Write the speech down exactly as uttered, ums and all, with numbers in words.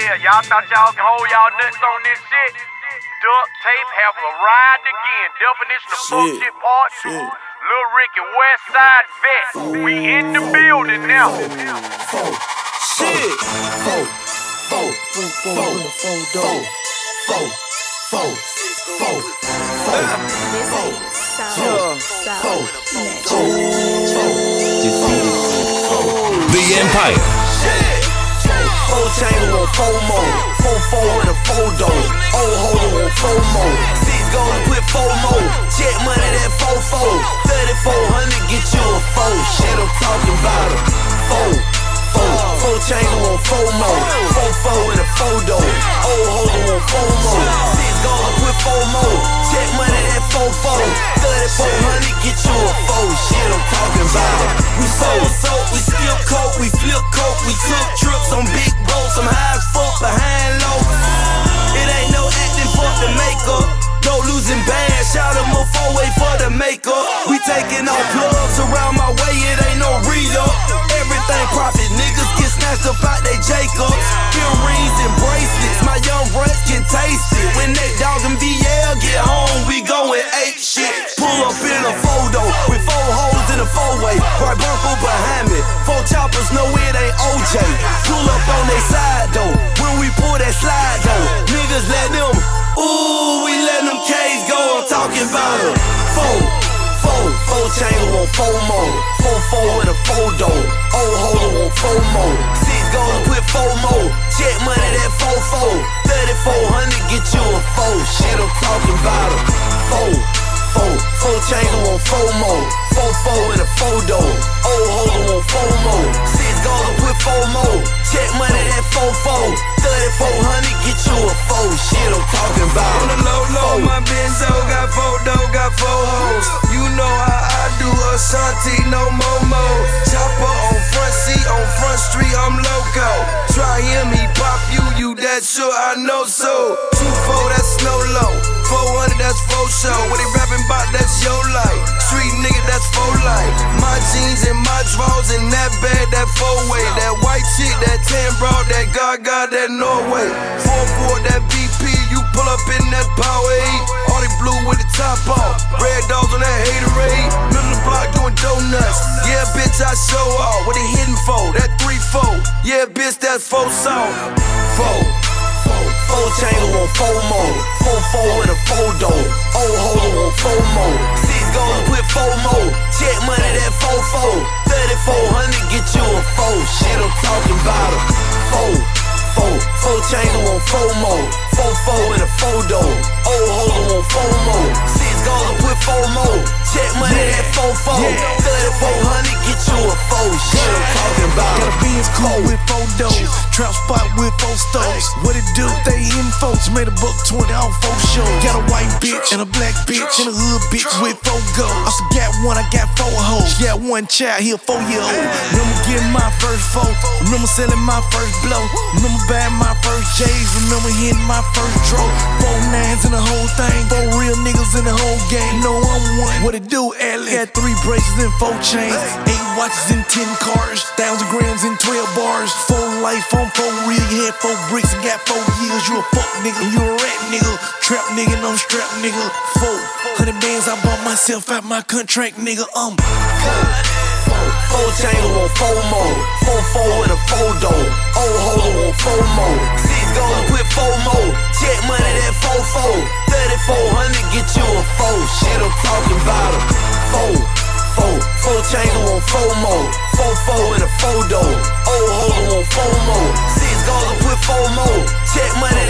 Yeah, y'all thought y'all can hold y'all nuts on this shit? Duct tape have arrived again. Definition of bullshit part two. Lil Ricky Westside Vet. We in the building now. Shit. Four, four, four, four, four, four, four, four, The Empire. Four chamber on four more, four four with a four door, old holder on four more, six gold to put four more, check money that four four, thirty-four hundred get you a four, shit I'm talking about it, four, four, four chamber on four more, four four with a four door, old holder on four more, six gold to put four more, check money that four four, thirty-four hundred get you a four, shit I'm talking about it. We sold soap, we still coke, we flip coke, we took trips on big boats, I'm high as fuck behind low. It ain't no acting, fuck the makeup. No losing bad, shout them a four-way for the makeup. We taking all plugs around my way, it ain't no re-up. Everything profit, niggas get snatched up out they Jacobs. Earrings and bracelets, my young brats can taste it. When they dog and V L get home, we goin' ape shit. Pull up in a photo with four hoes in a four-way, right bumper behind me. Four choppers, no it ain't O J. Pull up on they side though, when we pull that slide though, niggas let them, ooh, we let them K's go, I'm talking about them. Four, four, four chamber on four more, four four with a four door, old holder on four more, six gold to put four more, check money that four four, thirty-four hundred get you a four, shit I'm talking about them. Four, four, four chamber on four more, four four with a four door, old holder on four more, six gold to put four more, check money that four four, thirty-four hundred get you a four, shit I'm talking about. On the low low, my Benzo got four dough, got four hoes. You know how I do, Ashanti, no Momo. Chopper on front seat, on front street, I'm loco. Try him, he pop you, you that sure I know so. Two four, that's snow low. Four hundred, that's four show. What he rapping about, that's your life. Street nigga, that's four life. My jeans and my drawers and that bag, that four way. That white chick, that tan broad, that Gaga, that Norway. Four four, that B P, you pull up in that power eight. All they blue with the top off. Red dogs on that haterade. Middle of the block doing donuts. Yeah, bitch, I show off. What they hitting for? That three four. Yeah, bitch, that's four song. Four, four, four chamber on four more, four four with a four door, old holder on four more, six gold to put four more, check money that four four, thirty-four hundred get you a four, shit I'm talking about it. Four, four, four chamber on four more, four four with a four door, old holder on four more, six gold to put four more, check money that four four, thirty-four hundred get you a four, shit I'm talking about it. Got a Benz cool with four doors, trap spot with four stores. What it do? They in folks made a buck twenty on four shows. Got a white bitch and a black bitch and a hood bitch with four goals. I still got one, I got four hoes. Got one child, he a four year old. Remember getting my first four, remember selling my first blow, remember buying my first J's, remember hitting my first draw. Four nines in the whole thing, four real niggas in the whole game. No, I'm one. What it do, Allie? Got three braces and four chains, eight watches and ten cars, thousand grams and twelve bars. Four life on four real, you had four bricks and got four years. You a fuck nigga, you a rat nigga, trap nigga, no strap nigga. Four hundred bands I bought myself out my contract, nigga. Um, Four chamber on four more, four four with a four door, old holder on four more, six gold to put four more, check money that four four, thirty-four hundred get you a four, shit I'm talking about it. Four, four, four chamber on four more, four four with a four door, old holder on four more, six gold to put four more, check money